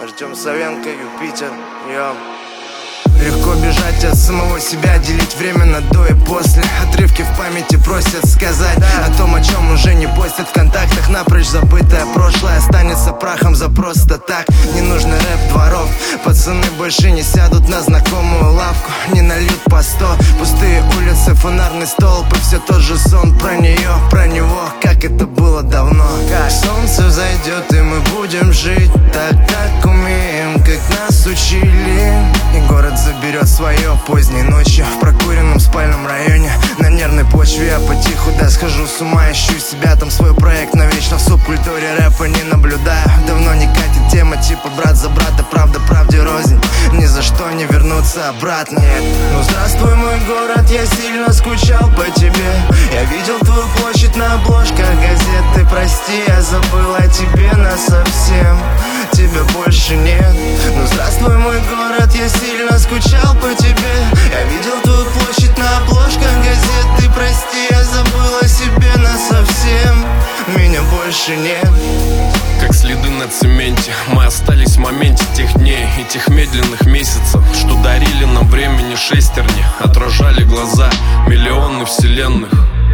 Артем Савенко, Юпитер, йо. Легко бежать от самого себя, делить время на до и после. Отрывки в памяти просят сказать о том, о чем уже не постят в контактах. Напрочь забытое прошлое останется прахом за просто так. Не нужно рэп дворов, пацаны больше не сядут на знакомую лавку, не нальют по 100. Пустые улицы, фонарный столб и все тот же сон про нее, про него, как это было давно. Как солнце взойдет и мы будем жить так, как умеем, как нас учили. И город заберет свое поздней ночью в прокуренном спальном районе. На нервной почве я потиху, да, схожу с ума. Ищу себя, там свой проект, но вечно в субкультуре рэпа не наблюдаю. Давно не катит тема типа брат за брата, правда правде рознь. Ни за что не вернуться обратно. Ну здравствуй, мой город, я сильно скучал по тебе. Я видел твою площадь на обложках газет. Ты прости, я забыл о тебе насовсем. Тебя больше нет. Ну здравствуй, мой город, я сильно скучал по тебе. Я видел твою площадь на обложках газет. Ты прости, я забыл о себе насовсем. Меня больше нет. Как следы на цементе, мы остались в моменте тех дней и тех медленных месяцев, что дарили нам времени шестерни, отражали глаза миллионы вселенных.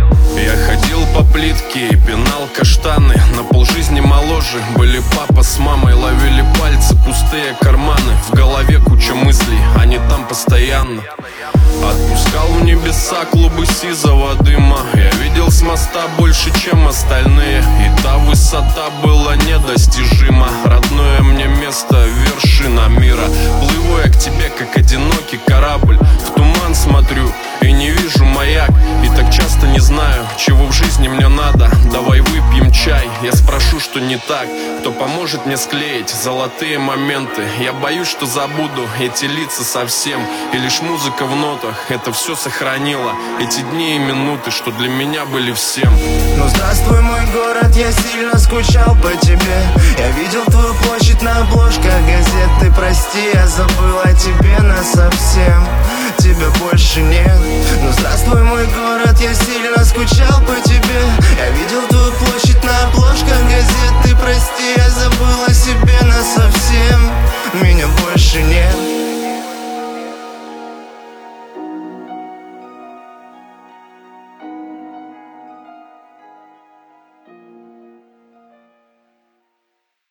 Я ходил по плитке и пинал каштаны. На полжизни моложе были папа с мамой. Ловили пальцы, пустые карманы. В голове куча мыслей, они там постоянно. Отпускал в небеса клубы сизого дыма. Я видел с моста больше, чем остальные. И та высота была недостижима. Родное мне место, вершина мира. Плыву я к тебе, как одинокий корабль. В туман смотрю и не вижу маяк. И так часто не знаю, чего в жизни мне надо. Давай выпьем чай, я спрошу, что не так. Кто поможет мне склеить золотые моменты? Я боюсь, что забуду эти лица совсем. И лишь музыка в нотах это все сохранила. Эти дни и минуты, что для меня были всем. Ну здравствуй, мой город, я сильно скучал по тебе. Я видел твою площадь на обложках газет. Ты прости, я забыл о тебе насовсем. Тебя больше нет. Ну здравствуй, мой город, я сильно скучал по тебе. Я видел твою площадь на обложках газет. Ты прости, я забыл о себе